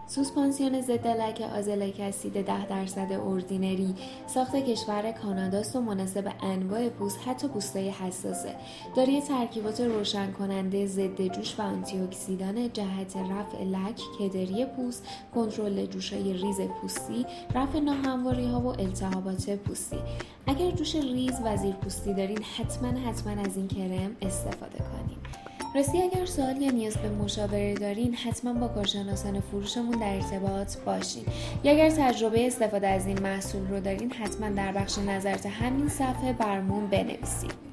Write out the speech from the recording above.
سوسپانسیون ضد لکه آزلک اسید 10% اوردینری ساخت کشور کاناداست و مناسب انواع پوست، حتی پوستای حساسه. دارای ترکیبات روشن کننده، ضد جوش و آنتی اکسیدان جهت رفع لک، کدری پوست، کنترل جوشای ریز پوستی، رفع ناهمواری‌ها و التهابات پوستی. اگر جوش ریز و زیرپوستی دارین حتما از این کرم استفاده کنین. راستی اگر سوال یا نیاز به مشاوره دارین حتما با کارشناسان فروشمون در ارتباط باشین. یا اگر تجربه استفاده از این محصول رو دارین حتما در بخش نظرات همین صفحه برامون بنویسید.